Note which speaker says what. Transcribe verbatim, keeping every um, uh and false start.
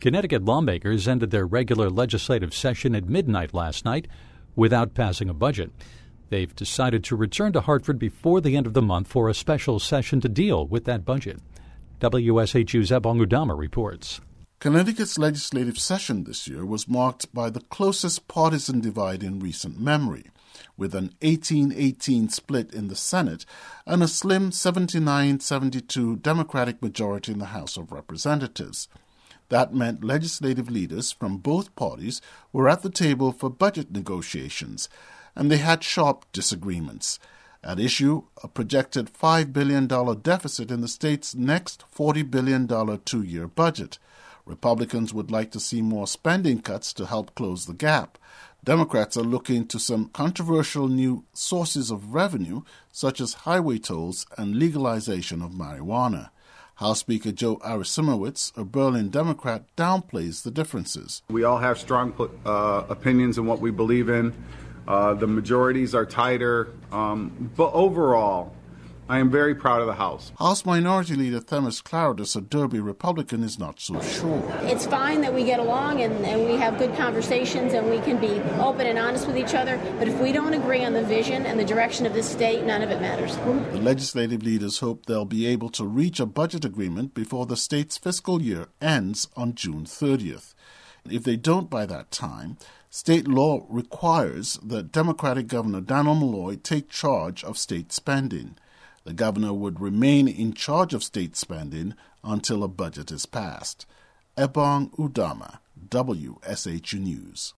Speaker 1: Connecticut lawmakers ended their regular legislative session at midnight last night without passing a budget. They've decided to return to Hartford before the end of the month for a special session to deal with that budget. W S H U's Ebong Udama reports.
Speaker 2: Connecticut's legislative session this year was marked by the closest partisan divide in recent memory, with an eighteen eighteen split in the Senate and a slim seventy-nine seventy-two Democratic majority in the House of Representatives. That meant legislative leaders from both parties were at the table for budget negotiations, and they had sharp disagreements. At issue, a projected five billion dollars deficit in the state's next forty billion dollars two-year budget. Republicans would like to see more spending cuts to help close the gap. Democrats are looking to some controversial new sources of revenue, such as highway tolls and legalization of marijuana. House Speaker Joe Arasimowicz, a Berlin Democrat, downplays the differences.
Speaker 3: We all have strong uh, opinions in what we believe in. Uh, the majorities are tighter. Um, but overall, I am very proud of the House.
Speaker 2: House Minority Leader Themis Klarides, a Derby Republican, is not so sure.
Speaker 4: It's fine that we get along and, and we have good conversations and we can be open and honest with each other, but if we don't agree on the vision and the direction of this state, none of it matters.
Speaker 2: The legislative leaders hope they'll be able to reach a budget agreement before the state's fiscal year ends on June thirtieth. If they don't by that time, state law requires that Democratic Governor Dannel Malloy take charge of state spending. The governor would remain in charge of state spending until a budget is passed. Ebong Udama, W S H U News.